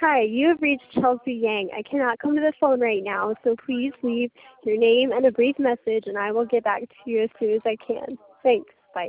Hi, you have reached Chelsea Yang. I cannot come to the phone right now, so please leave your name and a brief message, and I will get back to you as soon as I can. Thanks. Bye.